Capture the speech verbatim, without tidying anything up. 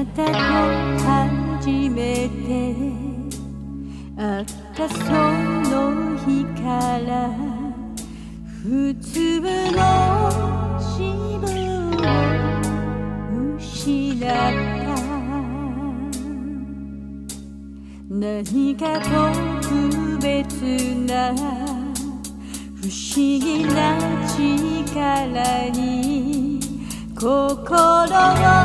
たと初めて会ったその日から普通の自分を失った何か特別な不思議な力に心を